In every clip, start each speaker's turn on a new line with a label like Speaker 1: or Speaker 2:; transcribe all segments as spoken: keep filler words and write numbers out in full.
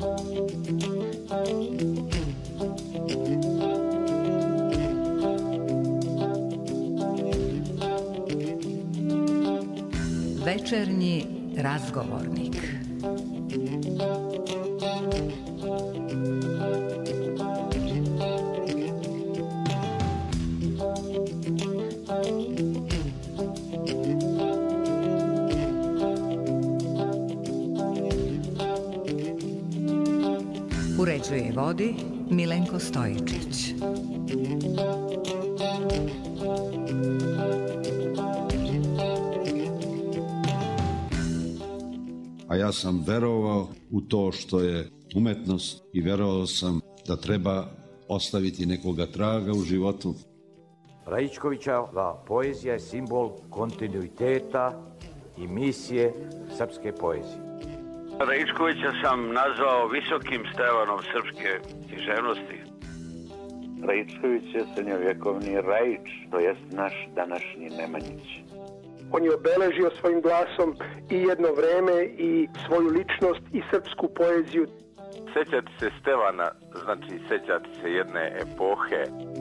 Speaker 1: Večernji razgovornik. Uređuje i vodi Milenko Stojičić.
Speaker 2: A ja sam verovao u to što je umetnost i verovao sam da treba ostaviti nekoga traga u životu.
Speaker 3: Raičkovićeva poezija je simbol kontinuiteta i misije srpske poezije.
Speaker 4: Raičkovića sam nazvao visokim Stevanom srpske književnosti.
Speaker 5: Raičković je srednjovjekovni Raič, to jest naš današnji Nemanjić.
Speaker 6: On je obeležio svojim glasom i jedno vreme i svoju ličnost i srpsku poeziju.
Speaker 4: Sećati se Stevana znači sećati se jedne epohe.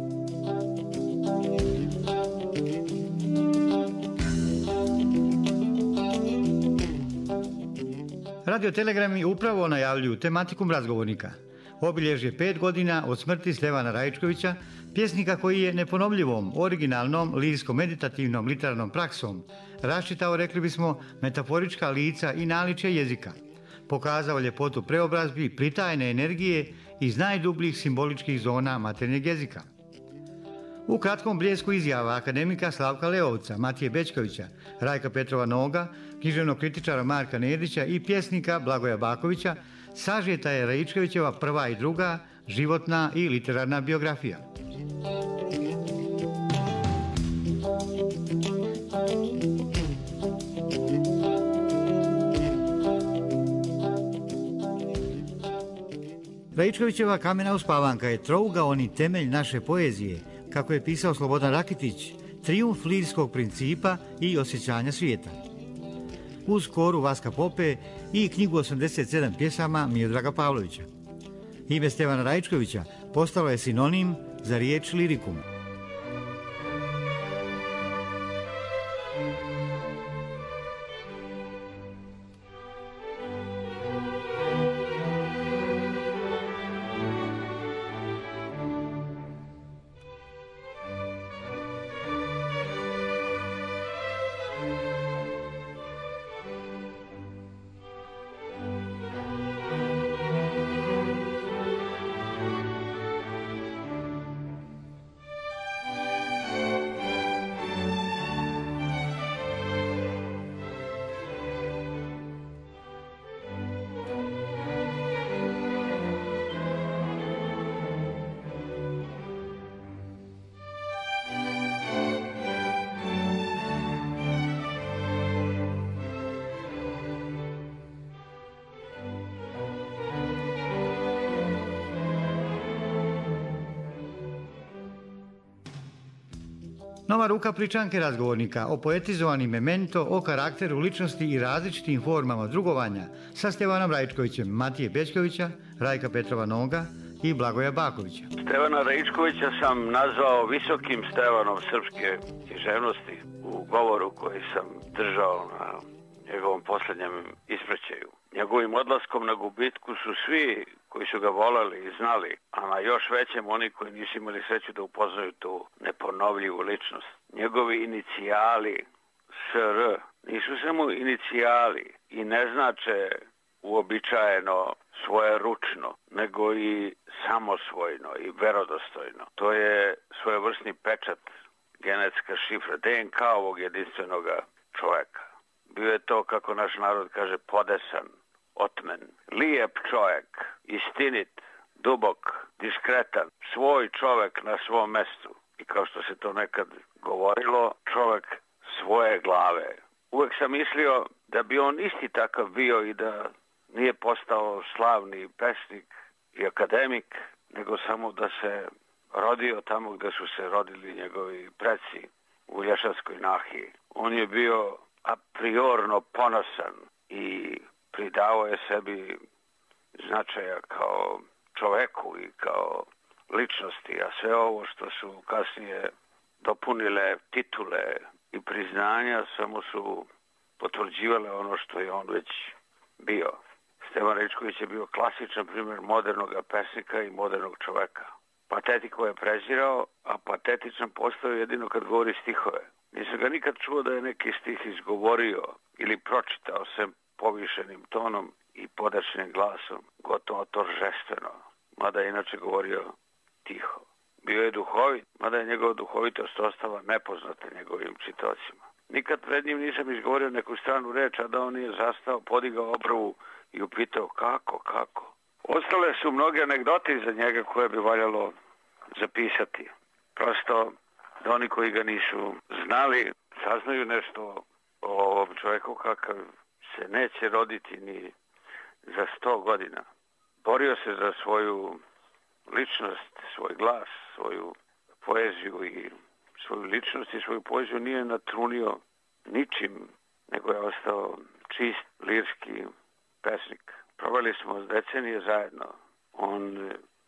Speaker 7: Radiotelegrami upravo najavljuju tematikum razgovornika. Obilježje pet godina od smrti Stevana Raičkovića, pjesnika koji je neponovljivom, originalnom, lirijsko-meditativnom literarnom praksom raščitao, rekli bismo, metaforička lica i naličje jezika. Pokazao ljepotu preobrazbi, pritajne energije iz najdubljih simboličkih zona maternjeg jezika. U kratkom bljesku izjava akademika Slavka Leovca, Matije Bećkovića, Rajka Petrova Noga, književnog kritičara Marka Nedića i pjesnika Blagoja Bakovića sažeta je Raičkovićeva prva i druga životna i literarna biografija. Raičkovićeva Kamena uspavanka je trougaoni temelj naše poezije, kako je pisao Slobodan Rakitić, trijumf lirskog principa i osjećanja svijeta. Uz koru Vaska Pope i knjigu osamdeset sedam pjesama Miodraga Pavlovića. Ime Stevana Raičkovića postalo je sinonim za riječ lirikum. Nova ruka pričanke razgovornika o poetizovanim memento, o karakteru, ličnosti i različitim formama drugovanja sa Stevanom Raičkovićem, Matije Bećkovića, Rajka Petrova Noga i Blagoja Bakovića.
Speaker 4: Stevana Raičkovića sam nazvao visokim Stevanom srpske književnosti u govoru koji sam držao na njegovom posljednjem ispraćaju. Njegovim odlaskom na gubitku su svi koji su ga volali i znali, a na još većem oni koji nisu imali sreću da upoznaju tu neponovljivu ličnost. Njegovi inicijali S R nisu samo inicijali i ne znače uobičajeno svoje ručno, nego i samosvojno i verodostojno. To je svojevrsni pečat, genetska šifra, D N K ovog jedinstvenog čovjeka. Bio je to, kako naš narod kaže, podesan, otmen, lijep čovjek, istinit, dubok, diskretan, svoj čovjek na svom mestu. I kao što se to nekad govorilo, čovjek svoje glave. Uvijek sam mislio da bi on isti takav bio i da nije postao slavni pesnik i akademik, nego samo da se rodio tamo gdje su se rodili njegovi preci u Lješanskoj nahiji. On je bio a priorno ponosan i pridavao je sebi značaja kao čoveku i kao ličnosti, a sve ovo što su kasnije dopunile titule i priznanja samo su potvrđivale ono što je on već bio. Stevan Raičković je bio klasičan primjer modernog pesnika i modernog čoveka. Patetiku je prezirao, a patetičan postao jedino kad govori stihove. Nisam ga nikad čuo da je neki stih izgovorio ili pročitao sem povišenim tonom i podačnim glasom, gotovo toržestveno, mada je inače govorio tiho. Bio je duhovit, mada je njegova duhovitost ostala nepoznata njegovim čitocima. Nikad pred njim nisam izgovorio neku stranu reč, a da on nije zastao, podigao obravu i upitao kako, kako. Ostale su mnoge anegdote iza njega koje bi valjalo zapisati. Prosto da oni koji ga nisu znali saznaju nešto o ovom čovjeku kakav se neće roditi ni za sto godina. Borio se za svoju ličnost, svoj glas, svoju poeziju i svoju ličnost i svoju poeziju nije natrunio ničim, nego je ostao čist, lirski pesnik. Proveli smo decenije zajedno. On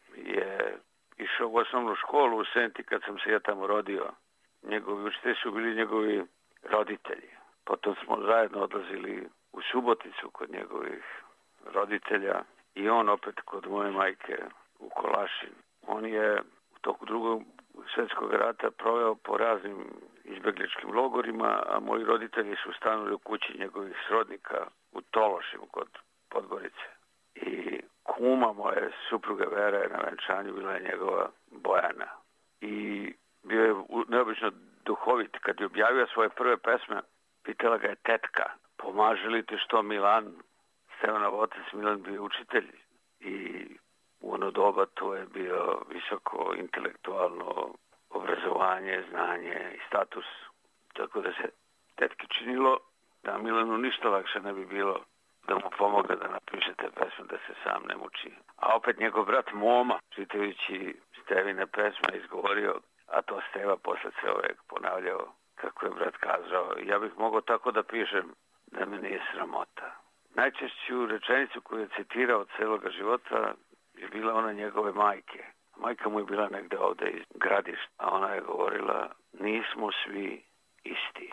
Speaker 4: je išao u osnovnu školu u Senti kad sam se ja tamo rodio. Njegovi učitelji su bili njegovi roditelji. Potom smo zajedno odlazili u Suboticu kod njegovih roditelja i on opet kod moje majke u Kolašin. On je u toku drugog svjetskog rata proveo po raznim izbegličkim logorima, a moji roditelji su stanuli u kući njegovih srodnika u Tološimu kod Podgorice. I kuma moje supruge Vera na venčanju bila je njegova Bojana. I bio je neobično duhovit. Kad je objavio svoje prve pesme, pitala ga je tetka, pomaže li ti što Milan? Stevanov otac Milan bio učitelj i u ono doba to je bio visoko intelektualno obrazovanje, znanje i status. Tako da se tetki činilo da Milanu ništa lakše ne bi bilo da mu pomogne da napiše te pesme, da se sam ne muči. A opet njegov brat Moma, čitajući Stevine pesme, izgovorio, a to Steva posle se uvek ponavljao, kako je brat kazao, ja bih mogao tako da pišem da me nije sramota. Najčešću rečenicu koju je citirao od celoga života je bila ona njegove majke. Majka mu je bila negde ovde iz Gradišta, a ona je govorila, nismo svi isti.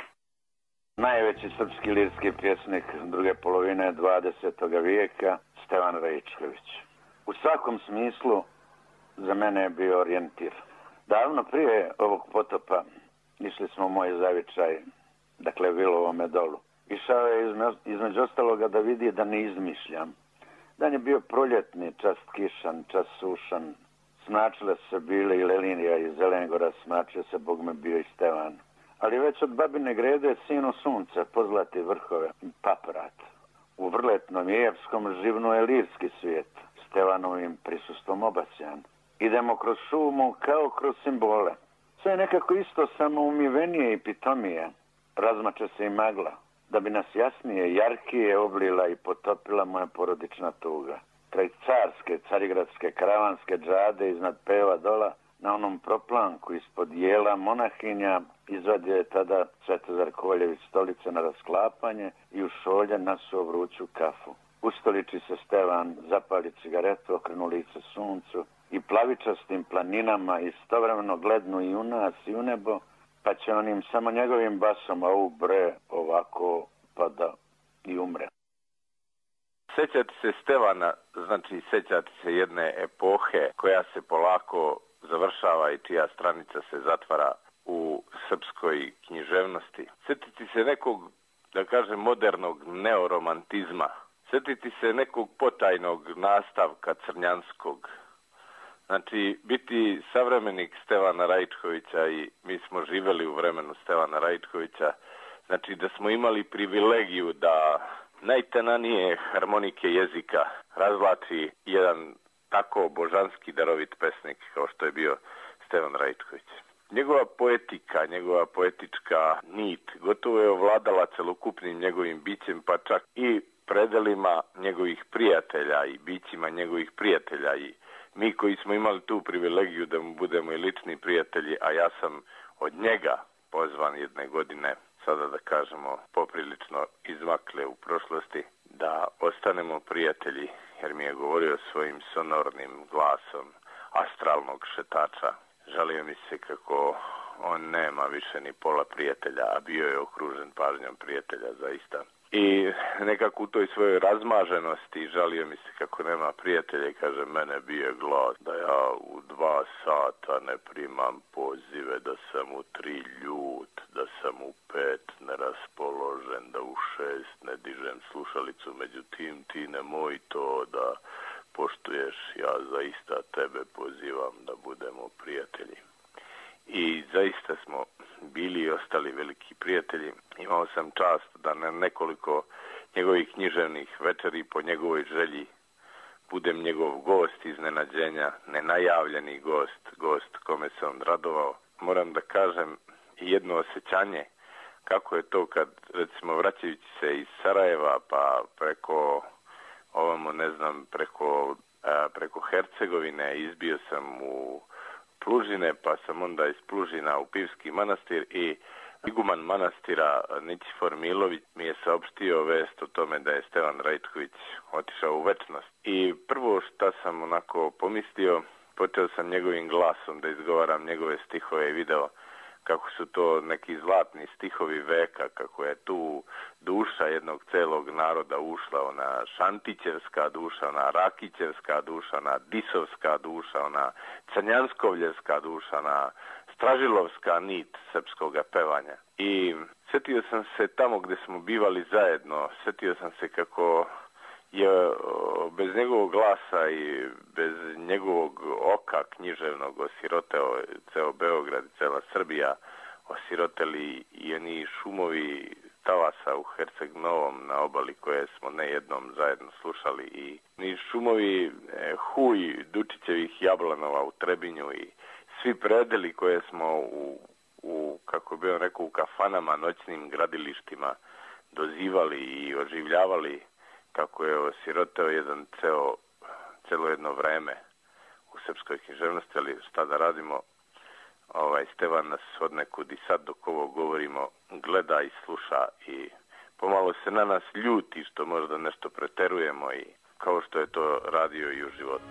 Speaker 5: Najveći srpski lirski pjesnik druge polovine dvadesetog vijeka, Stevan Raičković. U svakom smislu za mene je bio orijentir. Davno prije ovog potopa išli smo u moj zavičaj, dakle Vilovome dolu. Išao je između ostaloga da vidi da ne izmišljam. Dan je bio proljetni, čas kišan, čas sušan. Smračile se bile i Lelinija i Zelengora, smračio se bogme bio i Stevan. Ali već od babine grede sinu sunca, pozlati vrhove, paprat. U vrletnom i epskom živnu je lirski svijet, Stevanovim prisustvom obasjan. Idemo kroz šumu kao kroz simbole. Sve je nekako isto, samo umivenije i pitomije. Razmače se i magla, da bi nas jasnije, jarkije oblila i potopila moja porodična tuga. Kraj carske, carigradske, karavanske džade iznad peva dola, na onom proplanku ispod jela monahinja izvadio je tada Svetozar Koljević stolice na rasklapanje i u šolje nasuo vruću kafu. Ustoliči se Stevan, zapali cigaretu, okrenu lice suncu i plavičastim planinama istovremeno glednu i u nas i u nebo, pa će onim samo njegovim basom, a u bre ovako pa da i umre.
Speaker 8: Sećati se Stevana, znači sećati se jedne epohe koja se polako završava i čija stranica se zatvara u srpskoj književnosti. Sjetiti se nekog, da kažem, modernog neoromantizma. Sjetiti se nekog potajnog nastavka crnjanskog. Znači, biti savremenik Stevana Raičkovića i mi smo živeli u vremenu Stevana Raičkovića. Znači, da smo imali privilegiju da najtenanije harmonike jezika razvlači jedan tako božanski darovit pesnik kao što je bio Stevan Raičković. Njegova poetika, njegova poetička nit gotovo je ovladala celokupnim njegovim bićem, pa čak i predelima njegovih prijatelja i bićima njegovih prijatelja. I mi koji smo imali tu privilegiju da mu budemo i lični prijatelji, a ja sam od njega pozvan jedne godine, sada da kažemo poprilično izmakle u prošlosti, da ostanemo prijatelji, jer mi je govorio svojim sonornim glasom astralnog šetača. Žalio mi se kako on nema više ni pola prijatelja, a bio je okružen pažnjom prijatelja zaista. I nekako u toj svojoj razmaženosti žalio mi se kako nema prijatelja i kaže, mene bije glas da ja u dva sata ne primam pozive, da sam u tri ljut, da sam u pet neraspoložen, da u šest ne dižem slušalicu, međutim ti nemoj to da poštuješ, ja zaista tebe pozivam da budemo prijatelji. I zaista smo bili i ostali veliki prijatelji. Imao sam čast da na nekoliko njegovih književnih večeri po njegovoj želji budem njegov gost iznenađenja, nenajavljeni gost, gost kome se on radovao. Moram da kažem jedno osjećanje kako je to kad, recimo, vraćajući se iz Sarajeva pa preko ovamo, ne znam, preko, a, preko Hercegovine izbio sam u Plužine, pa sam onda iz Plužina u Pivski manastir i iguman manastira Nićifor Milović mi je saopštio vest o tome da je Stevan Raičković otišao u večnost. I prvo šta sam onako pomislio, počeo sam njegovim glasom da izgovaram njegove stihove i video kako su to neki zlatni stihovi veka, kako je tu duša jednog celog naroda ušla, ona šantićevska duša, ona rakićevska duša, ona disovska duša, ona crnjanskovljevska duša, ona stražilovska nit srpskog pevanja. I sjetio sam se tamo gdje smo bivali zajedno, sjetio sam se kako je bez njegovog glasa i bez njegovog oka književnog osiroteo ceo Beograd i cela Srbija, osiroteli i oni šumovi talasa u Herceg Novom na obali koje smo ne jednom zajedno slušali i ni šumovi e, huj Dučićevih jablanova u Trebinju i svi predeli koje smo u, u kako bi on rekao, u kafanama, noćnim gradilištima dozivali i oživljavali, kako je osiroteo jedan ceo, celo jedno vreme u srpskoj književnosti, ali šta da radimo, ovaj Stevan nas od nekud i sad dok ovo govorimo gleda i sluša i pomalo se na nas ljuti što možda nešto preterujemo i kao što je to radio i u životu.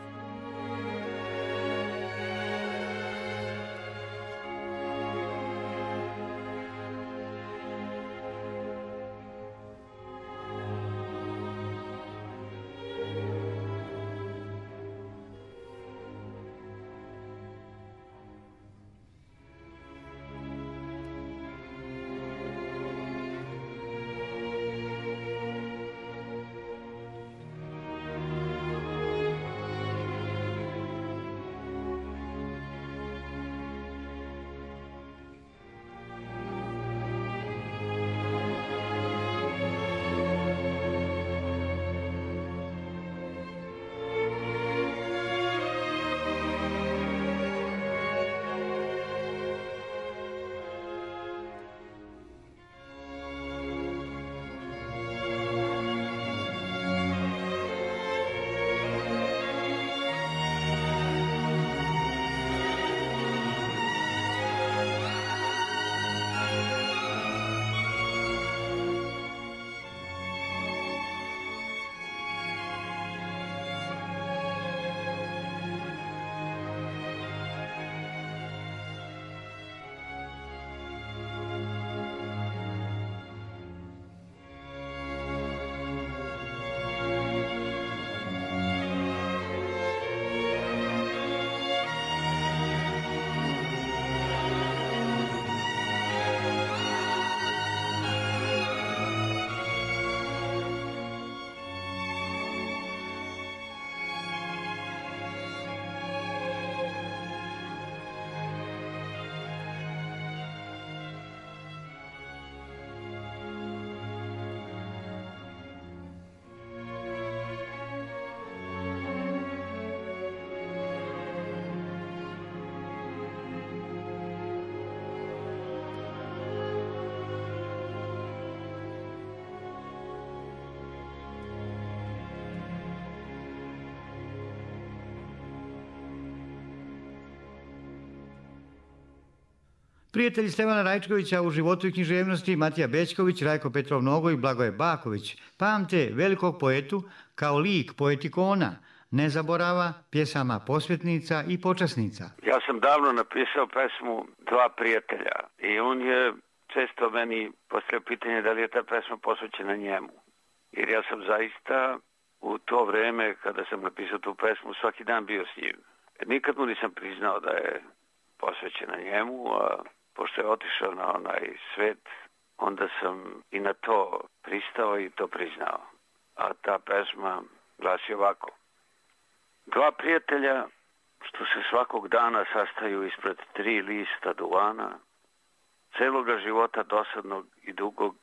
Speaker 7: Prijatelji Stevana Raičkovića u životu i književnosti Matija Bećković, Rajko Petrov Nogo i Blagoje Baković pamte velikog poetu kao lik poetikona, nezaborava, pjesama posvetnica i počasnica.
Speaker 4: Ja sam davno napisao pesmu Dva prijatelja i on je često meni postavio pitanje da li je ta pesma posvećena njemu. Jer ja sam zaista u to vreme kada sam napisao tu pesmu svaki dan bio s njim. Nikad mu nisam priznao da je posvećena njemu, a pošto je otišao na onaj svet, onda sam i na to pristao i to priznao. A ta pesma glasi ovako. Dva prijatelja što se svakog dana sastaju ispred tri lista duvana, celoga života dosadnog i dugog,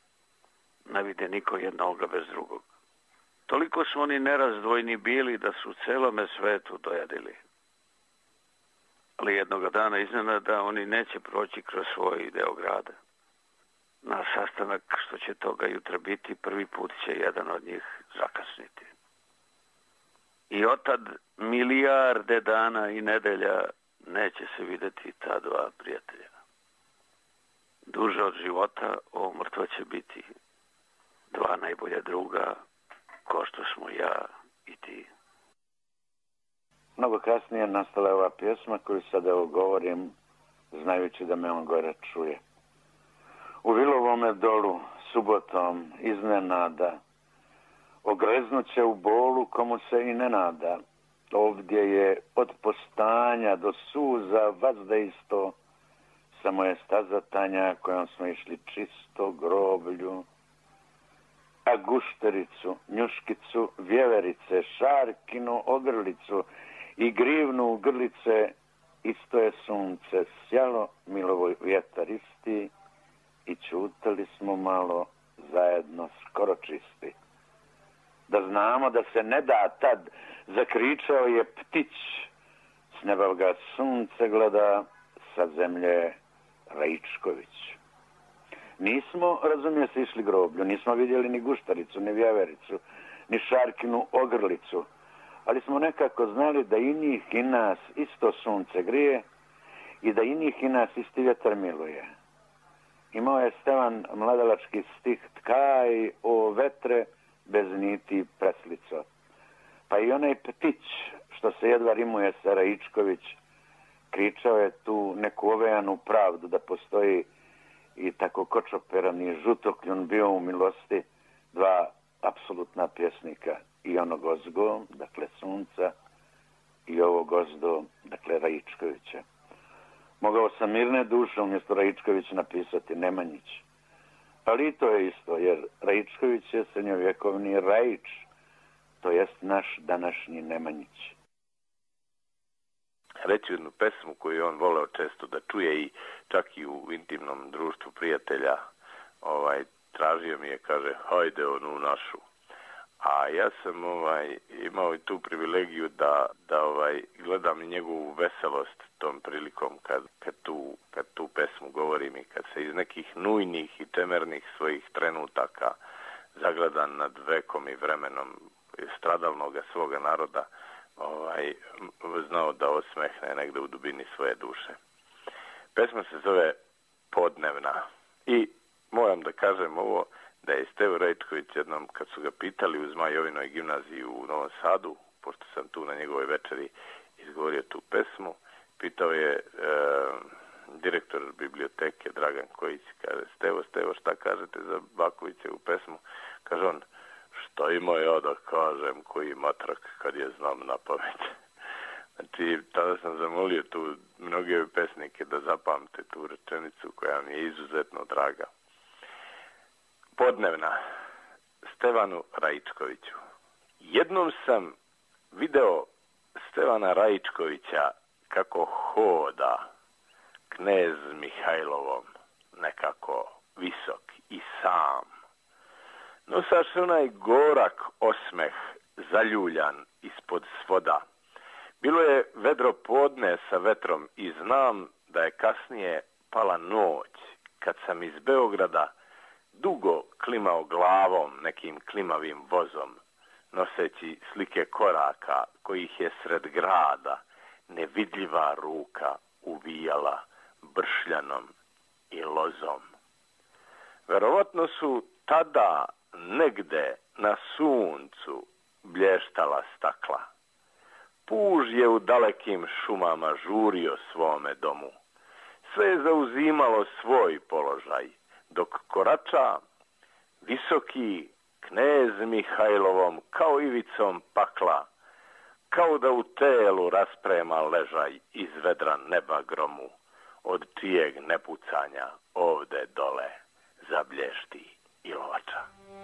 Speaker 4: ne vide niko jednoga bez drugog. Toliko su oni nerazdvojni bili da su celome svetu dojadili. Ali jednoga dana iznenada oni neće proći kroz svoj deo grada. Na sastanak što će toga jutra biti, prvi put će jedan od njih zakasniti. I otad milijarde dana i nedelja neće se videti ta dva prijatelja. Duže od života ovo mrtvo će biti dva najbolja druga, ko što smo ja i ti.
Speaker 5: Mnogo kasnije nastala je ova pjesma koju sada evo govorim, znajući da me on gore čuje. U Vilovome dolu, subotom, iznenada, ogreznuće u bolu komu se i ne nada. Ovdje je od postanja do suza vazda isto, samo je staza tanja kojom smo išli čisto groblju. A guštericu, njuškicu, vjeverice, šarkinu ogrlicu i grivnu u grlice, isto je sunce sjalo, milovoj vjetar isti, i čutali smo malo zajedno skoro čisti. Da znamo da se ne da tad, zakričao je ptić, s neba ga sunce gleda, sa zemlje Raičković. Nismo, razumije se, išli groblju, nismo vidjeli ni guštaricu, ni vjevericu, ni šarkinu ogrlicu, ali smo nekako znali da i njih i nas isto sunce grije i da i njih i nas isti vjetar miluje. Imao je Stevan mladalački stih Tkaj o vetre bez niti preslico. Pa i onaj ptić što se jedva rimuje sa Raičković kričao je tu neku ovejanu pravdu da postoji i tako kočoperani žutokljun bio u milosti dva apsolutna pjesnika, i onog ozgo, dakle sunca, i ovog ozdo, dakle Raičkovića. Mogao sam mirne duše umjesto Raičkovića napisati Nemanjić. Ali i to je isto, jer Raičković je srednjovjekovni Raič, to jest naš današnji Nemanjić.
Speaker 8: Reći jednu pesmu koju je on voleo često da čuje i čak i u intimnom društvu prijatelja, ovaj, tražio mi je, kaže, hajde onu našu. A ja sam ovaj, imao i tu privilegiju da, da ovaj, gledam njegovu veselost tom prilikom kad, kad, tu, kad tu pesmu govorim i kad se iz nekih nujnih i čemernih svojih trenutaka zagledan nad vekom i vremenom stradalnoga svoga naroda ovaj, znao da osmehne negde u dubini svoje duše. Pesma se zove Podnevna i moram da kažem ovo, da je Stevo Raičković jednom, kad su ga pitali u Zmajovinoj gimnaziji u Novom Sadu, pošto sam tu na njegovoj večeri izgovorio tu pesmu, pitao je e, direktor biblioteke Dragan Kojić, kaže, Stevo, Stevo, šta kažete za Bakovićevu pesmu? Kaže on, šta ima ja da kažem koji matrak kad je znam na pamet. Znači, tada sam zamolio tu mnoge pesnike da zapamte tu rečenicu koja mi je izuzetno draga. Podnevna, Stevanu Raičkoviću. Jednom sam video Stevana Raičkovića kako hoda knez Mihajlovom, nekako visok i sam. Nosaš onaj gorak osmeh, zaljuljan ispod svoda. Bilo je vedro podne sa vetrom i znam da je kasnije pala noć, kad sam iz Beograda dugo klimao glavom nekim klimavim vozom, noseći slike koraka kojih je sred grada nevidljiva ruka uvijala bršljanom i lozom. Verovatno su tada negde na suncu blještala stakla. Puž je u dalekim šumama žurio svome domu. Sve je zauzimalo svoj položaj, dok korača visoki knez Mihajlovom kao ivicom pakla, kao da u telu rasprema ležaj iz vedra neba gromu, od čijeg nepucanja ovde dole zablješti ilovača.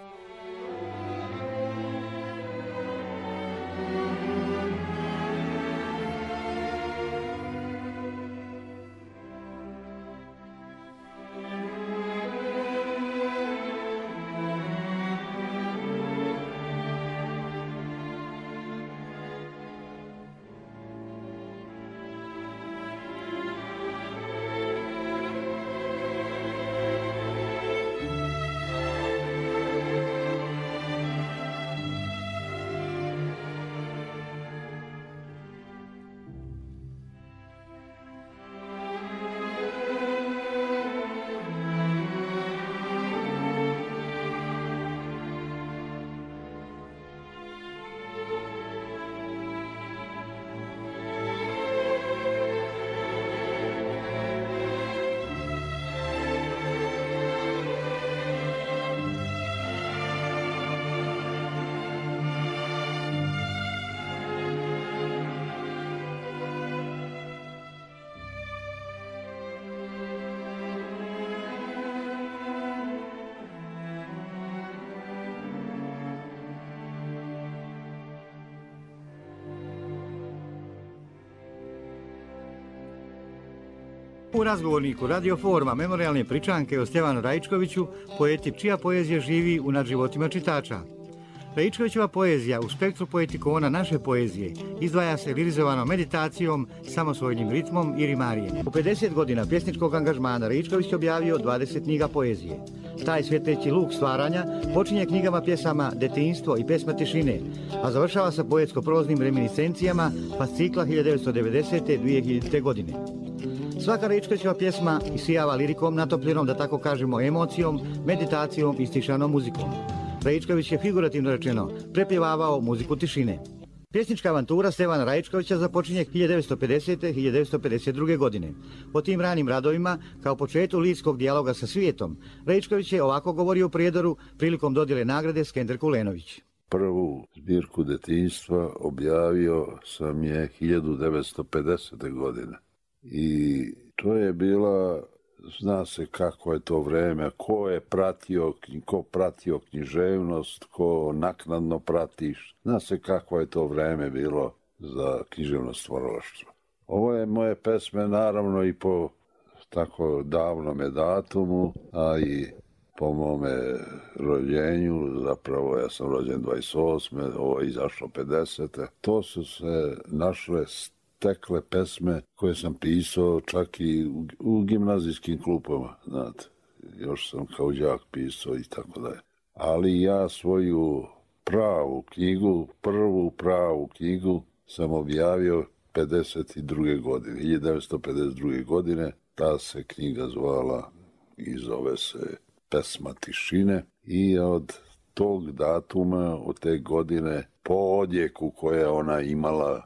Speaker 7: U razgovorniku Radio Forma memorialne pričanke o Stjevanu Raičkoviću, poeti čija poezija živi u nadživotima čitača. Raičkovićeva poezija u spektru poetikona naše poezije izdvaja se lirizovanom meditacijom, samosvojnim ritmom i rimarijem. U pedeset godina pjesničkog angažmana Raičković je objavio dvadeset knjiga poezije. Taj svjetleći luk stvaranja počinje knjigama pjesama Detinjstvo i Pesma tišine, a završava sa poetsko-proznim reminiscencijama fascikla hiljadu devetsto devedesete. do dvije hiljadite. godine. Svaka Raičkovićeva pjesma isijava lirikom natopljenom, da tako kažemo, emocijom, meditacijom i stišanom muzikom. Raičković je, figurativno rečeno, prepjevavao muziku tišine. Pjesnička avantura Stjevana Raičkovića započinje hiljadu devetsto pedesete. do hiljadu devetsto pedeset druge. godine. O tim ranim radovima, kao početku lirskog dijaloga sa svijetom, Raičković je ovako govorio u Prijedoru prilikom dodjele nagrade Skender Kulenović.
Speaker 9: Prvu zbirku Detinjstva objavio sam je hiljadu devetsto pedesete. godine. I to je bila, zna se kako je to vreme, ko je pratio, ko pratio književnost, ko naknadno pratiš. Zna se kako je to vreme bilo za književno stvaralaštvo. Ovo je moje pesme naravno i po tako davnome datumu, a i po mome rođenju, zapravo ja sam rođen dvadeset osme. Ovo je izašlo pedesete. To su se našle tekle pesme koje sam pisao čak i u, u gimnazijskim klupama, znate. Još sam kao đak pisao i tako dalje. Ali ja svoju pravu knjigu, prvu pravu knjigu sam objavio pedeset druge. godine, hiljadu devetsto pedeset druge. godine. Ta se knjiga zvala i zove se Pesma tišine i od tog datuma, od te godine, po odjeku koje ona imala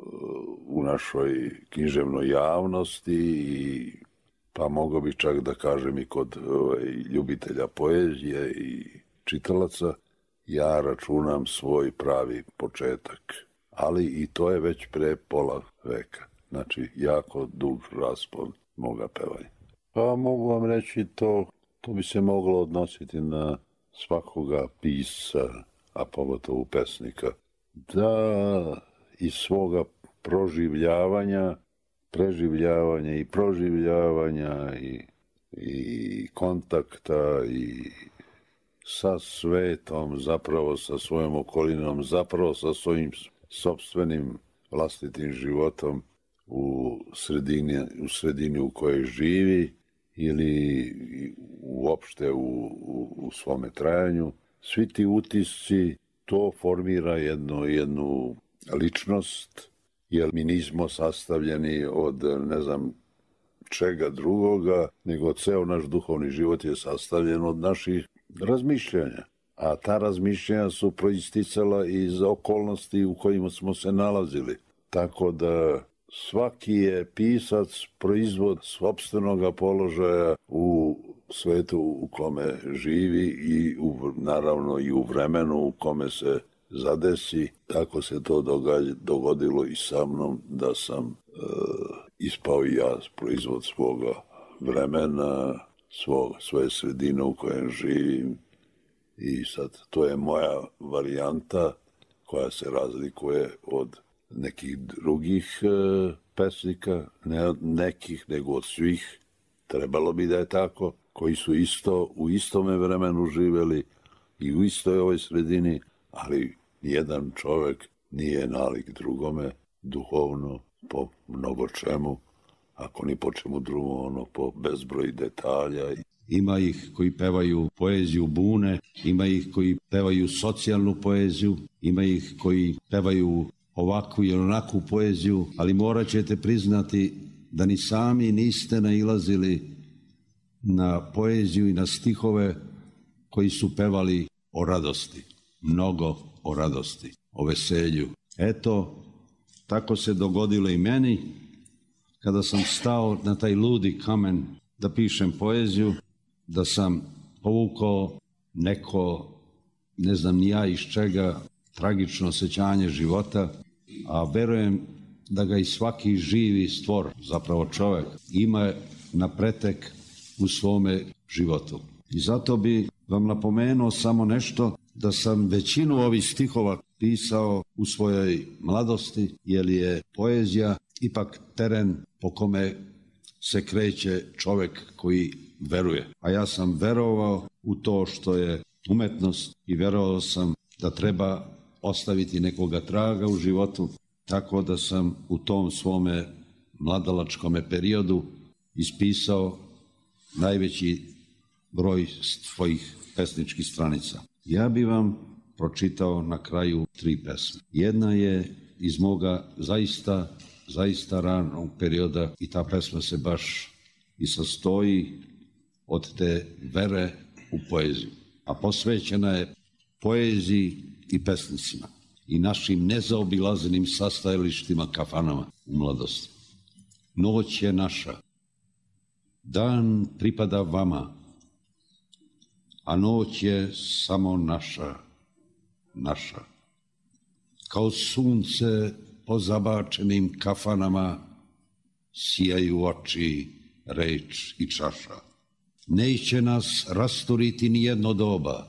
Speaker 9: u našoj književnoj javnosti i pa mogo bi čak da kažem i kod ovaj, ljubitelja poezije i čitalaca, ja računam svoj pravi početak. Ali i to je već pre pola veka. Znači, jako dug raspon moga pevanja. Pa mogu vam reći to, to bi se moglo odnositi na svakoga pisca, a pogotovo pesnika, da iz svoga proživljavanja, preživljavanja i proživljavanja i, i kontakta i sa svetom, zapravo sa svojom okolinom, zapravo sa svojim sopstvenim vlastitim životom u sredini, u sredini u kojoj živi ili uopšte u, u, u svome trajanju. Svi ti utisci, to formira jednu, jednu ličnost, jer mi nismo sastavljeni od, ne znam, čega drugoga, nego ceo naš duhovni život je sastavljen od naših razmišljanja. A ta razmišljanja su proisticala iz okolnosti u kojima smo se nalazili. Tako da svaki je pisac proizvod sopstvenog položaja u svetu u kome živi i u, naravno i u vremenu u kome se zadesi. Tako se to događa, dogodilo i sa mnom, da sam e, ispao i ja proizvod svoga vremena, svog, svoje sredine u kojem živim. I sad to je moja varijanta koja se razlikuje od nekih drugih e, pesnika, ne od nekih, nego od svih, trebalo bi da je tako, koji su isto u istome vremenu živeli i u istoj ovoj sredini, ali jedan čovek nije nalik drugome duhovno po mnogo čemu, ako ni po čemu drugom, ono po bezbroj detalja.
Speaker 2: Ima ih koji pevaju poeziju bune, ima ih koji pevaju socijalnu poeziju, ima ih koji pevaju ovakvu i onakvu poeziju, ali morat ćete priznati da ni sami niste nailazili na poeziju i na stihove koji su pevali o radosti, mnogo o radosti, o veselju. Eto, tako se dogodilo i meni, kada sam stao na taj ludi kamen da pišem poeziju, da sam povukao neko, ne znam ni ja iz čega, tragično osjećanje života, a verujem da ga i svaki živi stvor, zapravo čovek, ima na pretek u svome životu. I zato bi vam napomenuo samo nešto, da sam većinu ovih stihova pisao u svojoj mladosti, jer je poezija ipak teren po kome se kreće čovek koji veruje. A ja sam verovao u to što je umetnost i verovao sam da treba ostaviti nekoga traga u životu, tako da sam u tom svome mladalačkome periodu ispisao najveći broj svojih pesničkih stranica. Ja bi vam pročitao na kraju tri pesme. Jedna je iz moga zaista, zaista ranog perioda i ta pesma se baš i sastoji od te vere u poeziju. A posvećena je poeziji i pesnicima i našim nezaobilazenim sastajalištima kafanama u mladosti. Noć je naša, dan pripada vama, a noć je samo naša, naša. Kao sunce po zabačenim kafanama sijaju oči, reč i čaša. Neće nas rasturiti ni jedno doba,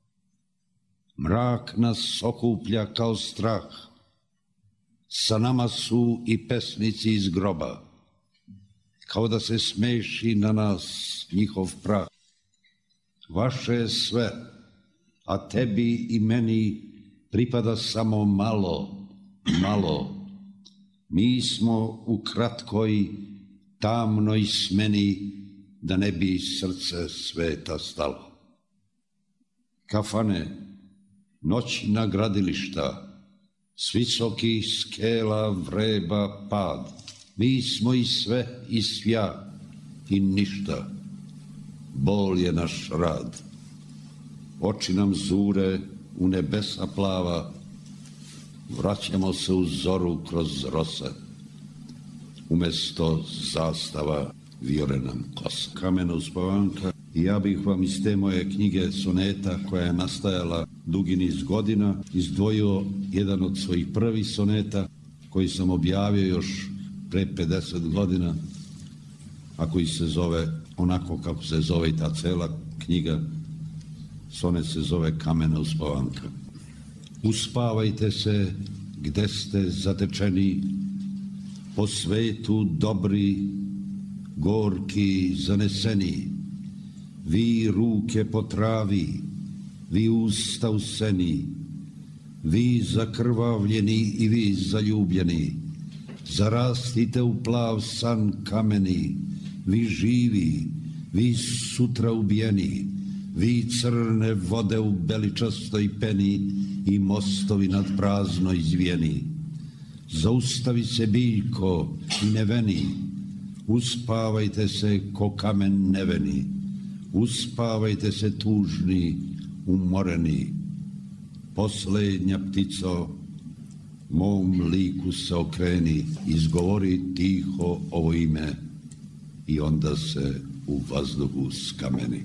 Speaker 2: mrak nas okuplja kao strah, sa nama su i pesnici iz groba, kao da se smeši na nas njihov prah. Vaše je sve, a tebi i meni pripada samo malo, malo. Mi smo u kratkoj, tamnoj smeni, da ne bi srce sveta stalo. Kafane, noćna gradilišta, s visokih skela vreba pad. Mi smo i sve i svja i ništa. Bol je naš rad. Oči nam zure u nebesa plava, vraćamo se u zoru kroz rose. Umesto zastava vijore nam kosa. Kamena uspavanka. I ja bih vam iz te moje knjige soneta, koja je nastajala dugi niz godina, izdvojio jedan od svojih prvih soneta, koji sam objavio još pre pedeset godina, a koji se zove onako kako se zove i ta cela knjiga. Sonet se zove Kamena uspavanka. Uspavajte se gde ste zatečeni, po svetu dobri, gorki, zaneseni. Vi ruke po travi, vi usta u seni, vi zakrvavljeni i vi zaljubljeni. Zarastite u plav san kameni, vi živi, vi sutra ubijeni, vi crne vode u beličastoj peni i mostovi nad praznoj zvijeni. Zaustavi se biljko i neveni, uspavajte se ko kamen neveni, uspavajte se tužni, umoreni. Poslednja ptico, mom liku se okreni, izgovori tiho ovo ime i onda se u vazduhu skameni.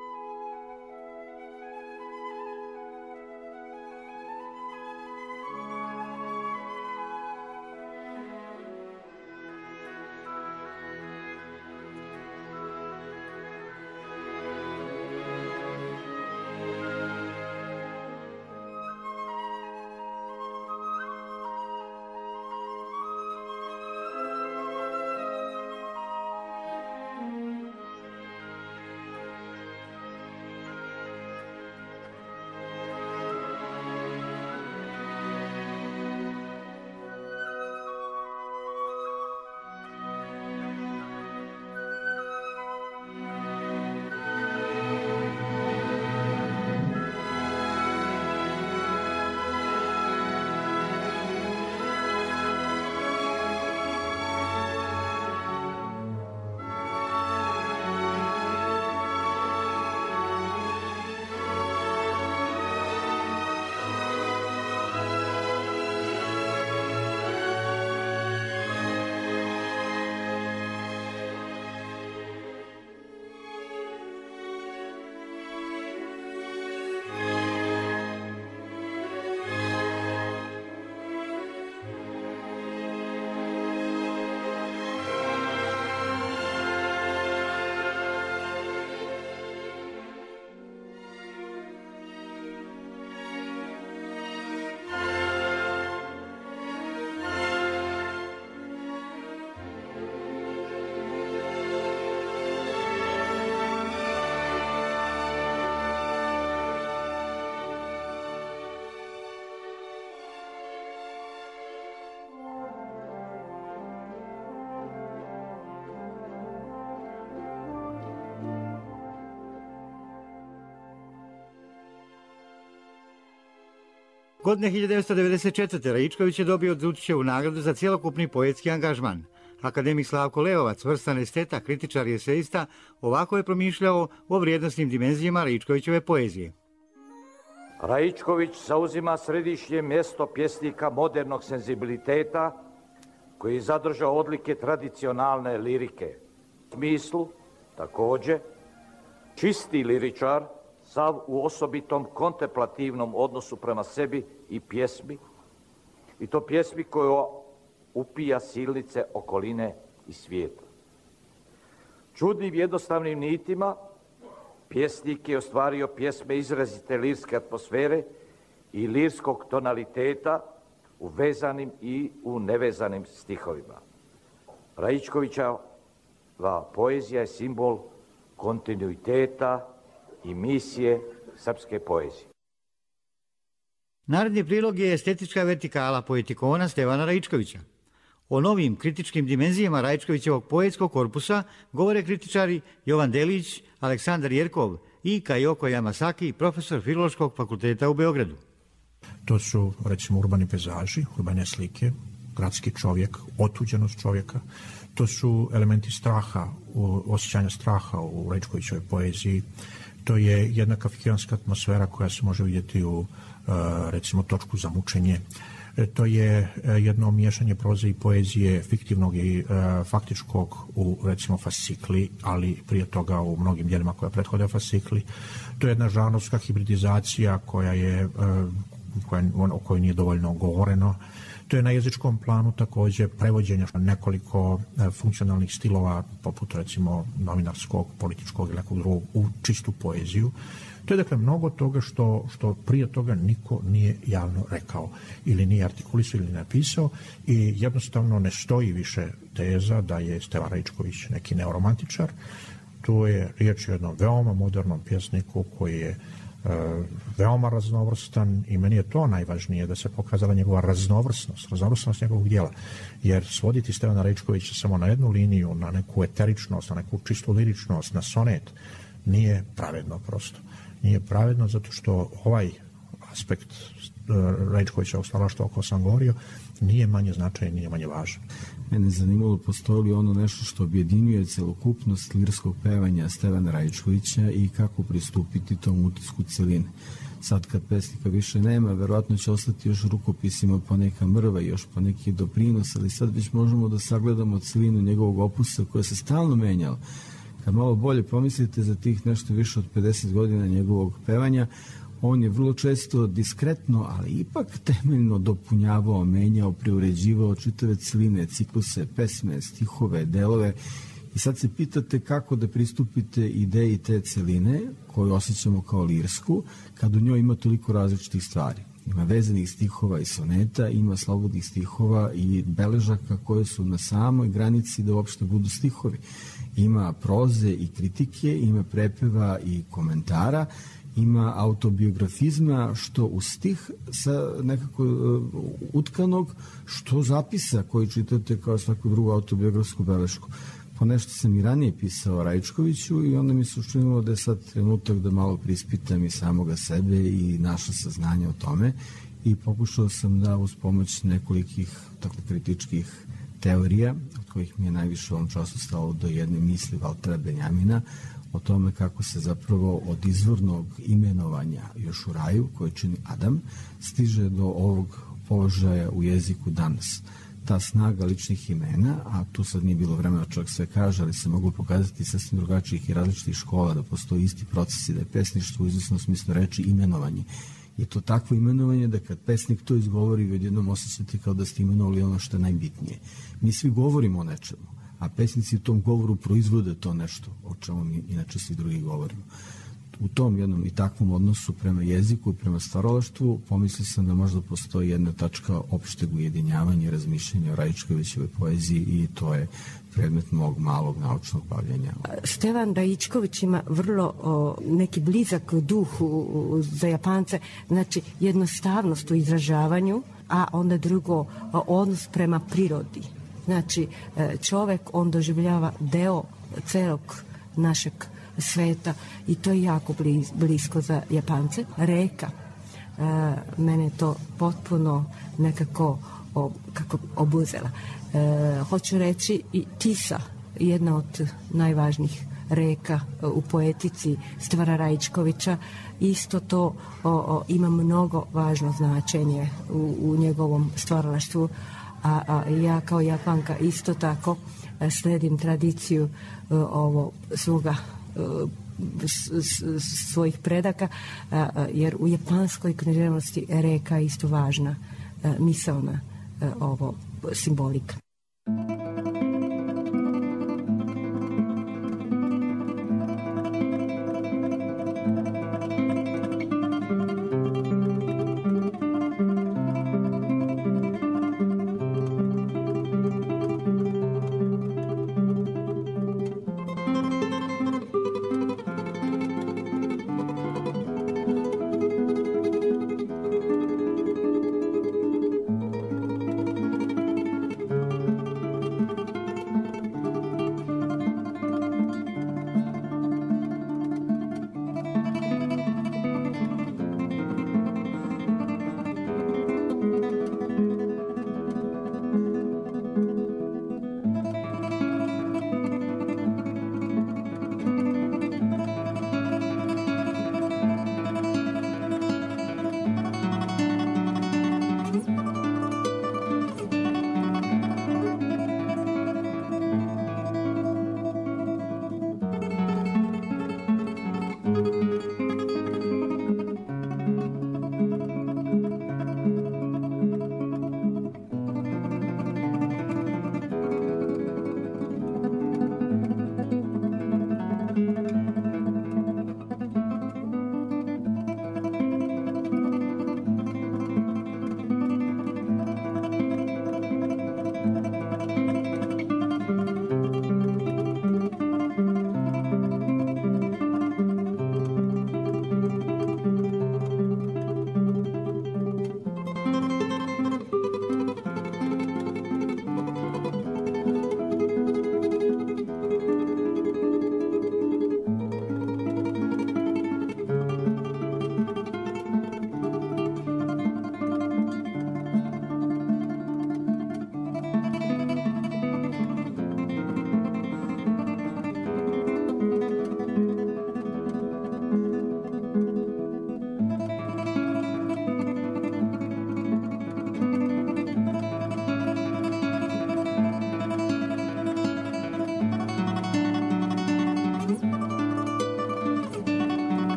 Speaker 7: Godine hiljadu devetsto devedeset četvrte. Raičković je dobio Đutićevu nagradu za cjelokupni poetski angažman. Akademik Slavko Leovac, vrstan esteta, kritičar i eseista, ovako je promišljao o vrijednosnim dimenzijama Raičkovićeve poezije.
Speaker 3: Raičković zauzima središnje mjesto pjesnika modernog senzibiliteta koji je zadržao odlike tradicionalne lirike. U smislu, također, čisti liričar, sav u osobitom kontemplativnom odnosu prema sebi i pjesmi, i to pjesmi koju upija silnice okoline i svijeta. Čudnim jednostavnim nitima pjesnik je ostvario pjesme izrazite lirske atmosfere i lirskog tonaliteta u vezanim i u nevezanim stihovima. Raičkovićeva poezija je simbol kontinuiteta i misije srpske poezije.
Speaker 7: Naredni prilog je estetička vertikala poetikona Stevana Raičkovića. O novim kritičkim dimenzijama Raičkovićevog poetskog korpusa govore kritičari Jovan Delić, Aleksandar Jerkov i Kajoko Yamasaki, profesor Filološkog fakulteta u Beogradu.
Speaker 10: To su, recimo, urbani pezaži, urbane slike, gradski čovjek, otuđenost čovjeka. To su elementi straha, osjećanja straha u Raičkovićevoj poeziji. To je jedna kafkijanska atmosfera koja se može vidjeti u, recimo, Točku za mučenje. To je jedno miješanje proze i poezije, fiktivnog i faktičkog u, recimo, fascikli, ali prije toga u mnogim djelima koja prethode fascikli. To je jedna žanrovska hibridizacija koja je, koja, o kojoj nije dovoljno govoreno. To je na jezičkom planu također prevođenja nekoliko funkcionalnih stilova, poput, recimo, novinarskog, političkog ili nekog drugog, u čistu poeziju. To je, dakle, mnogo toga što, što prije toga niko nije javno rekao ili nije artikulisao ili napisao i jednostavno ne stoji više teza da je Stevan Raičković neki neoromantičar. To je riječ o jednom veoma modernom pjesniku koji je e, veoma raznovrstan i meni je to najvažnije, da se pokazala njegova raznovrsnost, raznovrsnost njegovog djela. Jer svoditi Stevana Raičkovića samo na jednu liniju, na neku eteričnost, na neku čistu liričnost, na sonet, nije pravedno prosto. Nije pravedno zato što ovaj aspekt Raičkovićevog stvaralaštva o kojem sam govorio nije manje značajan, nije manje važan.
Speaker 11: Mene zanimalo postoji li ono nešto što objedinjuje celokupnost lirskog pevanja Stevana Raičkovića i kako pristupiti tom utisku celine. Sad kad pesnika više nema, verovatno će ostati još rukopisima poneka mrva i još poneki doprinos, ali sad već možemo da sagledamo celinu njegovog opusa koja se stalno menjala. Kad malo bolje pomislite za tih nešto više od pedeset godina njegovog pevanja, on je vrlo često diskretno, ali ipak temeljno dopunjavao, menjao, preuređivao čitave celine, cikluse, pesme, stihove, delove. I sad se pitate kako da pristupite ideji te celine koju osjećamo kao lirsku, kad u njoj ima toliko različitih stvari. Ima vezanih stihova i soneta, ima slobodnih stihova i beležaka koje su na samoj granici da uopšte budu stihovi. Ima proze i kritike, ima prepeva i komentara, ima autobiografizma, što u stih sa nekako uh, utkanog, što zapisa koji čitate kao svaku drugu autobiografsku belešku. Po nešto sam i ranije pisao o Raičkoviću i onda mi se učinilo da je sad trenutak da malo prispitam i samoga sebe i naša saznanja o tome i pokušao sam da uz pomoć nekolikih tako kritičkih teorija, od kojih mi je najviše u ovom času stalo do jedne misli Valtera Benjamina, o tome kako se zapravo od izvornog imenovanja još u raju, koje čini Adam, stiže do ovog položaja u jeziku danas. Ta snaga ličnih imena, a tu sad nije bilo vremena čovjek sve kaže, ali se mogu pokazati sasvim drugačijih i različitih škola, da postoji isti procesi, da je pesništvo u izvesnom smislu reči imenovanje. Je to takvo imenovanje da kad pesnik to izgovori, vi odjednom osjećate kao da ste imenovali ono što je najbitnije. Mi svi govorimo o nečemu, a pesnici u tom govoru proizvode to nešto o čemu mi inače svi drugi govorimo. U tom jednom i takvom odnosu prema jeziku i prema stvaralaštvu pomislio sam da možda postoji jedna tačka opšteg ujedinjavanja i razmišljanja o Raičkovićevoj poeziji i to je predmet mog malog naučnog bavljenja.
Speaker 12: Stevan Raičković ima vrlo o, neki blizak duh u, u, za Japance, znači jednostavnost u izražavanju, a onda drugo o, odnos prema prirodi. Znači čovek on doživljava deo celog našeg sveta i to je jako bliz, blisko za Japance. Reka, e, mene to potpuno nekako o, kako obuzela. E, hoću reći i Tisa, jedna od najvažnijih reka u poetici Stevana Raičkovića, isto to o, o, ima mnogo važno značenje u, u njegovom stvaralaštvu, a, a ja kao Japanka isto tako sledim tradiciju ovo svoga svojih predaka, jer u japanskoj književnosti reka je isto važna misaona ovo simbolika.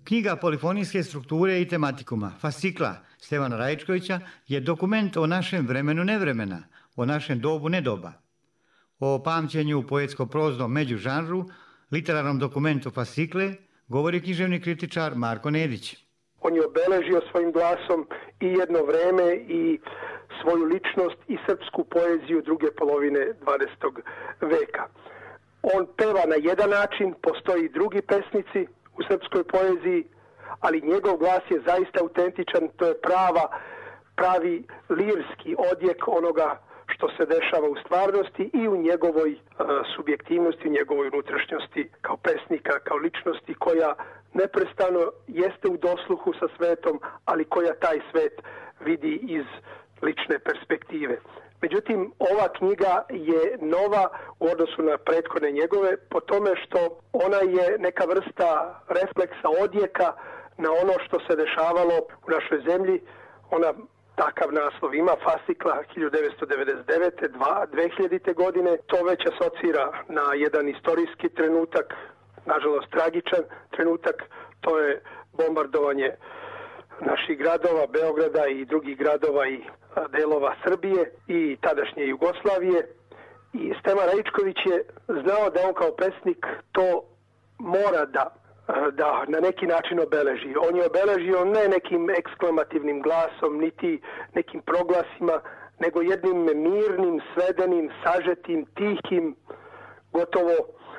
Speaker 7: Knjiga polifonijske strukture i tematikuma, fascikla Stevana Raičkovića, je dokument o našem vremenu nevremena, o našem dobu nedoba. O pamćenju u poetsko-proznom međužanru, literarnom dokumentu fascikle, govori književni kritičar Marko Nedić.
Speaker 6: On je obeležio svojim glasom i jedno vreme i svoju ličnost i srpsku poeziju druge polovine dvadesetog veka. On peva na jedan način, postoji i drugi pesnici u srpskoj poeziji, ali njegov glas je zaista autentičan, to je prava, pravi lirski odjek onoga što se dešava u stvarnosti i u njegovoj uh, subjektivnosti, u njegovoj unutrašnjosti kao pesnika, kao ličnosti koja neprestano jeste u dosluhu sa svetom, ali koja taj svet vidi iz lične perspektive. Međutim, ova knjiga je nova u odnosu na prethodne njegove po tome što ona je neka vrsta refleksa, odjeka na ono što se dešavalo u našoj zemlji. Ona takav naslov ima, fascikla hiljadu devetsto devedeset devete. dve hiljadite. godine. To već asocira na jedan istorijski trenutak, nažalost tragičan trenutak, to je bombardovanje naših gradova, Beograda i drugih gradova i delova Srbije i tadašnje Jugoslavije. I Stevan Raičković je znao da on kao pesnik to mora da, da na neki način obeleži. On je obeležio ne nekim eksklamativnim glasom, niti nekim proglasima, nego jednim mirnim, svedenim, sažetim, tihim, gotovo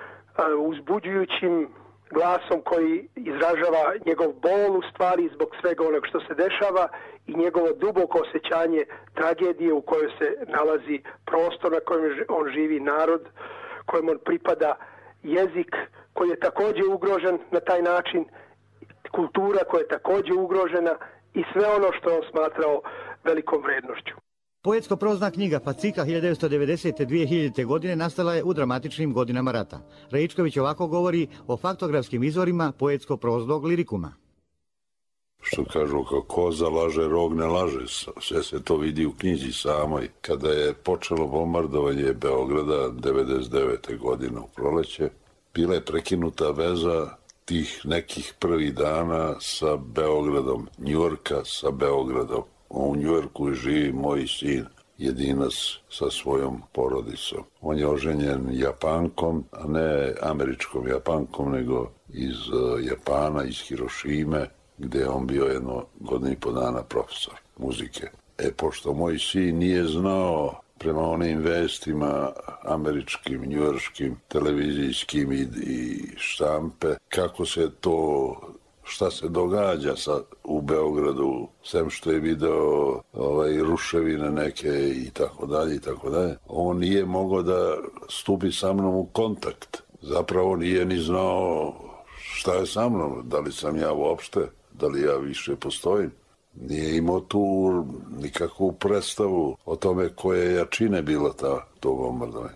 Speaker 6: uzbuđujućim glasom koji izražava njegov bol u stvari zbog svega onog što se dešava i njegovo duboko osjećanje tragedije u kojoj se nalazi prostor na kojem on živi, narod kojem on pripada, jezik koji je također ugrožen na taj način, kultura koja je također ugrožena i sve ono što on smatrao velikom vrednošću.
Speaker 7: Poetsko-prozna knjiga fascikla hiljadu devetsto devedesete. do dve hiljadite. godine nastala je u dramatičnim godinama rata. Raičković ovako govori o faktografskim izvorima poetsko-proznog lirikuma.
Speaker 9: Što kažu, kao koza laže, rog ne laže. Sve se to vidi u knjizi samoj. Kada je počelo bombardovanje Beograda devedeset devete. godine u proleće, bila je prekinuta veza tih nekih prvih dana sa Beogradom, Njujorka sa Beogradom. U Njujorku živi moj sin, jedinac sa svojom porodicom. On je oženjen Japankom, a ne američkom Japankom, nego iz Japana, iz Hirošime, gdje je on bio jedno godinu i po dana profesor muzike. E, pošto moj sin nije znao prema onim vestima američkim, njujorškim, televizijskim i, i štampe, kako se to, šta se događa sa, u Beogradu, sem što je video ovaj, ruševine neke i tako dalje i tako dalje, on nije mogao da stupi sa mnom u kontakt. Zapravo nije ni znao šta je sa mnom, da li sam ja uopšte, da li ja više postojim. Nije imao tu nikakvu predstavu o tome koje jačine bila ta, to bombardovanje.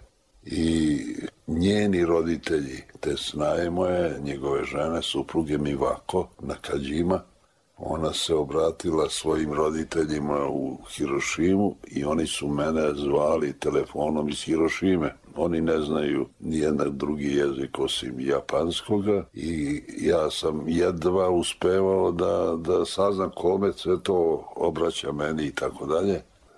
Speaker 9: I njeni roditelji, te snaje moje, njegove žene, supruge Mivako, Nakadžima, ona se obratila svojim roditeljima u Hirošimu i oni su mene zvali telefonom iz Hirošime. Oni ne znaju nijedan drugi jezik osim japanskoga i ja sam jedva uspevao da, da saznam kome se to obraća meni i tako dalje.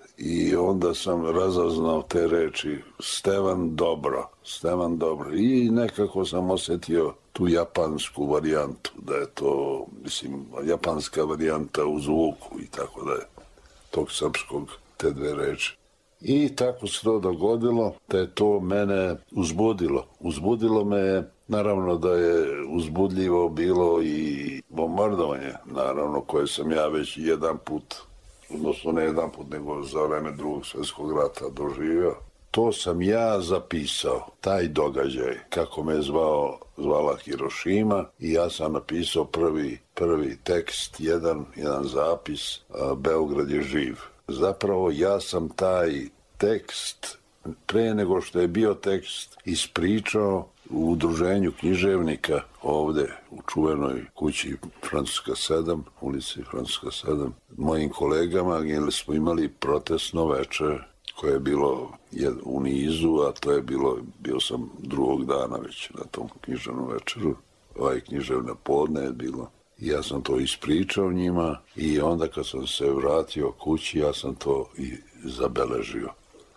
Speaker 9: I onda sam razaznao te reči Stevan dobro, Stevan dobro. I nekako sam osjetio tu japansku varijantu, da je to, mislim, japanska varijanta u zvuku i tako dalje, tog srpskog, te dve reči. I tako se to dogodilo, da je to mene uzbudilo. Uzbudilo me, naravno da je uzbudljivo bilo i bombardovanje, naravno, koje sam ja već jedan put, odnosno ne jedan put, nego za vreme drugog svjetskog rata doživio. To sam ja zapisao, taj događaj, kako me je zvao, zvala Hirošima, i ja sam napisao prvi, prvi tekst, jedan, jedan zapis, a, Beograd je živ. Zapravo ja sam taj tekst, pre nego što je bio tekst, ispričao u udruženju književnika ovde u čuvenoj kući Francuska sedam, ulici Francuska sedam, mojim kolegama, jer smo imali protestno veče koje je bilo u nizu, a to je bilo, bio sam drugog dana već na tom književnom večeru, ovaj književna podne je bilo. I ja sam to ispričao njima i onda kad sam se vratio kući, ja sam to i zabeležio,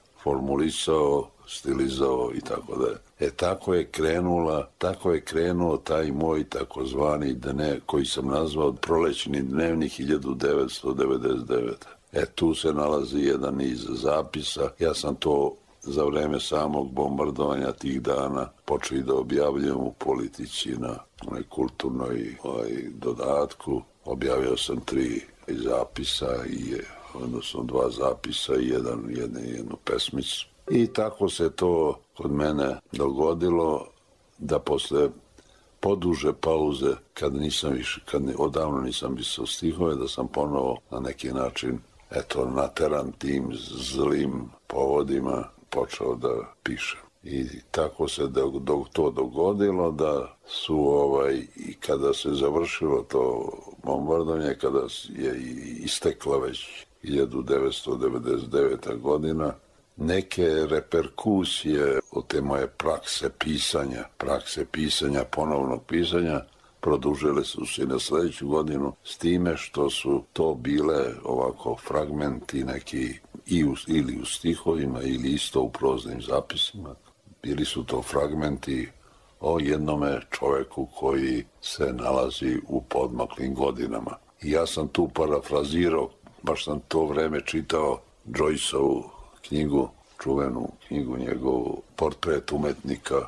Speaker 9: formulisao, stilizao i tako da je. E tako je krenula, tako je krenuo taj moj takozvani dne koji sam nazvao prolećni dnevnik hiljadu devetsto devedeset devete. E tu se nalazi jedan niz zapisa. Ja sam to za vreme samog bombardovanja tih dana počeo da objavljujem u Politici na onoj kulturnoj ovaj, dodatku. Objavio sam tri zapisa, i, odnosno dva zapisa i jedan, jedne, jednu pesmicu. I tako se to kod mene dogodilo da posle poduže pauze, kad nisam više, kad odavno nisam pisao stihove, da sam ponovo na neki način, eto, nateran tim zlim povodima, počeo da pišem. I tako se da, do, to dogodilo da su ovaj, i kada se završilo to bombardovanje, kada je istekla već hiljadu devetsto devedeset deveta godina, neke reperkusije od te moje prakse pisanja, prakse pisanja, ponovnog pisanja, produžile su se na sledeću godinu s time što su to bile ovako fragmenti neki i u, ili u stihovima ili isto u proznim zapisima. Bili su to fragmenti o jednome čoveku koji se nalazi u podmaklim godinama. I ja sam tu parafrazirao, baš sam to vreme čitao Joyceovu knjigu, čuvenu knjigu njegovu Portret umetnika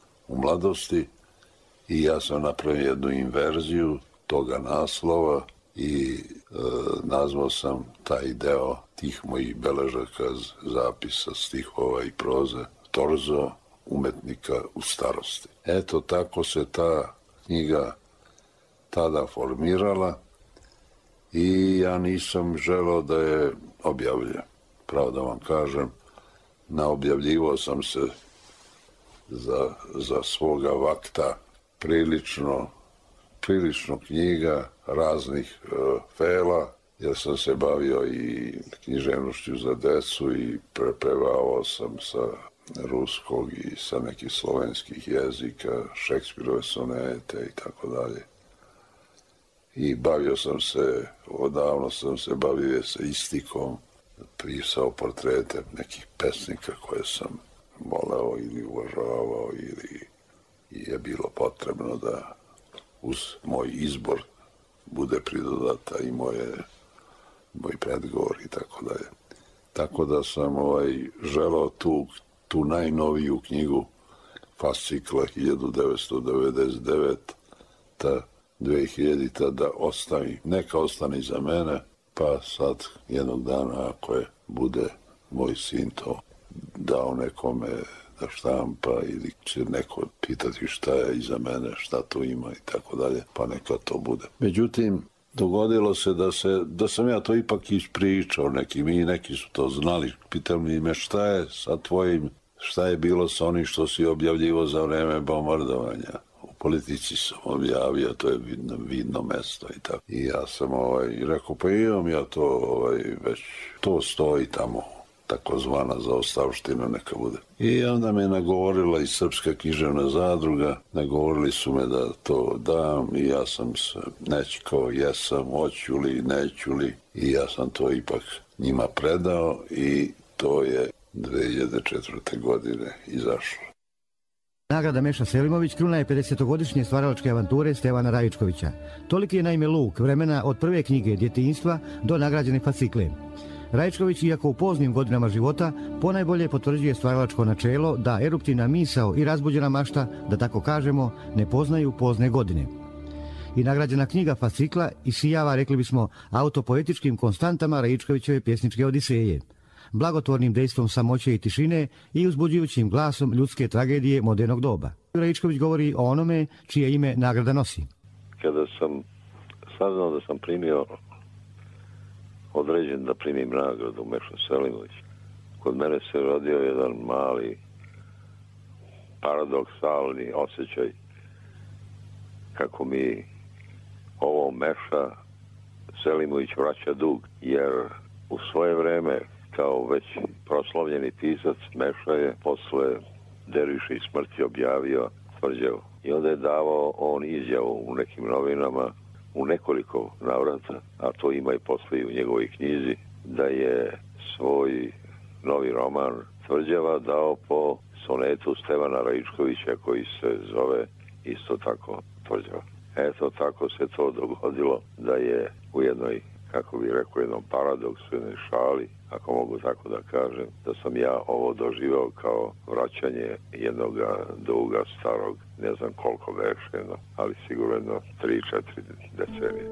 Speaker 9: u mladosti, i ja sam napravio jednu inverziju toga naslova i e, nazvao sam taj deo tih mojih beležaka, zapisa, stihova i proze Torzo umetnika u starosti. Eto, tako se ta knjiga tada formirala i ja nisam želeo da je objavljujem. Pravo da vam kažem, naobjavljivao sam se za, za svoga vakta prilično, prilično knjiga raznih e, fela, jer sam se bavio i književnošću za decu i preprevao sam sa ruskog i sa nekih slovenskih jezika, Šekspirove sonete i tako dalje. I bavio sam se, odavno sam se bavio sa istikom, pisao portrete nekih pesnika koje sam voleo ili uvažavao ili je bilo potrebno da uz moj izbor bude pridodata i moje, moj predgovor i tako dalje. Tako da sam ovaj, želao tu, tu najnoviju knjigu fascikla hiljadu devetsto devedeset devete dve hiljadite da ostavi, neka ostane iza mene, pa sad jednog dana ako je bude moj sin to dao nekome da štampa ili će neko pitati šta je iza mene, šta to ima i tako dalje, pa neka to bude. Međutim, dogodilo se da se, da sam ja to ipak ispričao nekim i neki su to znali. Pitali me šta je sa tvojim, šta je bilo sa onim što si objavljivo za vreme bombardovanja. U Politici sam objavio, to je vidno, vidno mesto i tako. I ja sam ovaj, rekao, pa imam ja to ovaj, već, to stoji tamo, takozvana zaostavština neka bude. I onda me nagovorila i Srpska književna zadruga, nagovorili su me da to dam i ja sam se nečekao, jesam, hoću li, neću li, i ja sam to ipak njima predao i to je dve hiljade četvrte godine izašlo.
Speaker 7: Nagrada Meša Selimović kruna je pedesetogodišnje stvaralačke avanture Stevana Rajičkovića. Toliki je naime luk vremena od prve knjige djetinjstva do nagrađene fascikle. Rajičković, iako u poznim godinama života, ponajbolje potvrđuje stvaralačko načelo da eruptivna misao i razbuđena mašta, da tako kažemo, ne poznaju pozne godine. I nagrađena knjiga fascikla isijava, rekli bismo, autopoetičkim konstantama Rajičkovićeve pjesničke odiseje, blagotvornim dejstvom samoće i tišine i uzbuđujućim glasom ljudske tragedije modernog doba. Rajičković govori o onome čije ime nagrada nosi.
Speaker 13: Kada sam saznao da sam primio određen da primim nagradu Meša Selimović, kod mene se rodio jedan mali paradoksalni osjećaj kako mi ovo Meša Selimović vraća dug, jer u svoje vreme kao već proslavljeni pisac Meša je posle Derviša i smrti objavio Tvrđavu. I onda je davao on izjavu u nekim novinama u nekoliko navrata, a to ima i posle u njegovoj knjizi, da je svoj novi roman Tvrđava dao po sonetu Stevana Raičkovića koji se zove isto tako Tvrđava. Eto, tako se to dogodilo da je u jednoj, kako bi rekao, jednom paradoksu, jednoj šali, ako mogu tako da kažem, da sam ja ovo doživao kao vraćanje jednog duga starog, ne znam koliko veše, ali sigurno tri četiri decenije.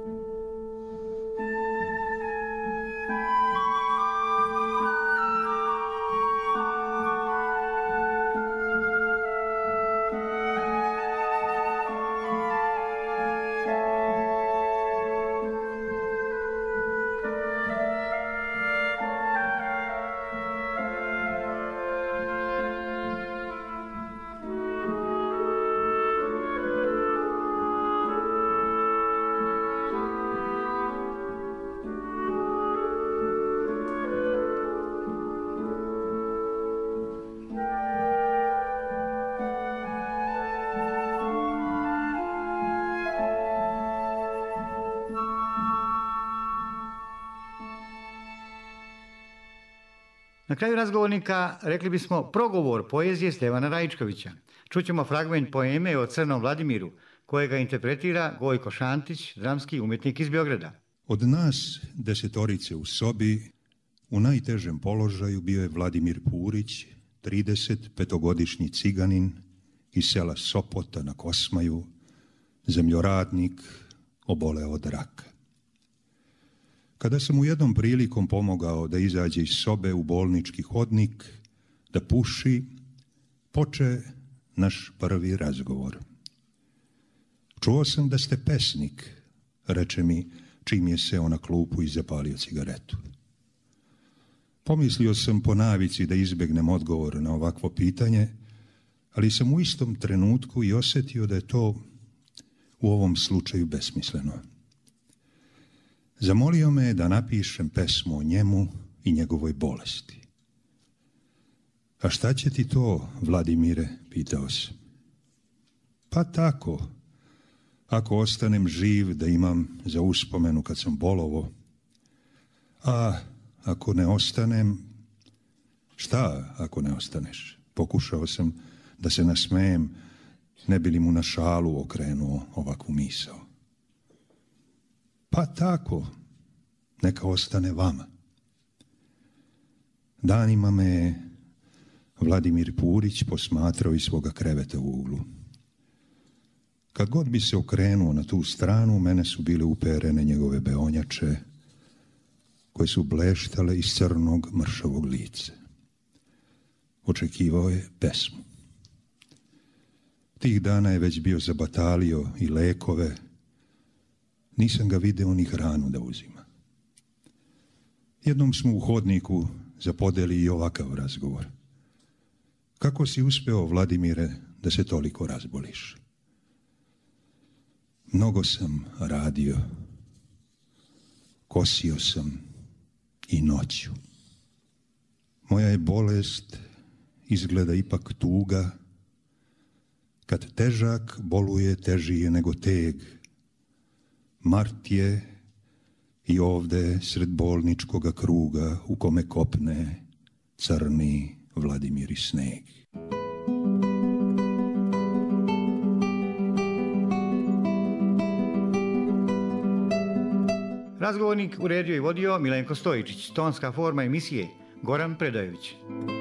Speaker 7: Na kraju razgovornika rekli bismo progovor poezije Stevana Raičkovića. Čućemo fragment poeme o Crnom Vladimiru, kojega interpretira Gojko Šantić, dramski umjetnik iz Beograda.
Speaker 14: Od nas desetorice u sobi u najtežem položaju bio je Vladimir Purić, tridesetpetogodišnji ciganin iz sela Sopota na Kosmaju, zemljoradnik, oboleo od raka. Kada sam mu jednom prilikom pomogao da izađe iz sobe u bolnički hodnik, da puši, poče naš prvi razgovor. Čuo sam da ste pesnik, reče mi čim je seo na klupu i zapalio cigaretu. Pomislio sam po navici da izbegnem odgovor na ovakvo pitanje, ali sam u istom trenutku i osjetio da je to u ovom slučaju besmisleno. Zamolio me da napišem pesmu o njemu i njegovoj bolesti. A šta će ti to, Vladimire, pitao sam. Pa tako, ako ostanem živ da imam za uspomenu kad sam bolovo, a ako ne ostanem, šta ako ne ostaneš? Pokušao sam da se nasmejem, ne bi li mu na šalu okrenuo ovakvu misao. Pa tako, neka ostane vama. Danima me Vladimir Purić posmatrao iz svoga kreveta u uglu. Kad god bi se okrenuo na tu stranu, mene su bile uperene njegove beonjače, koje su bleštale iz crnog mršavog lica. Očekivao je pesmu. Tih dana je već bio zabatalio i lekove. Nisam ga video ni hranu da uzima. Jednom smo u hodniku zapodeli i ovakav razgovor. Kako si uspeo, Vladimire, da se toliko razboliš? Mnogo sam radio. Kosio sam i noću. Moja je bolest izgleda ipak tuga. Kad težak boluje, teži je nego teg. Mart je i ovde sred bolničkoga kruga u kome kopne crni Vladimir i sneg.
Speaker 7: Razgovornik uredio i vodio Milenko Stojičić, tonska forma emisije Goran Predajević.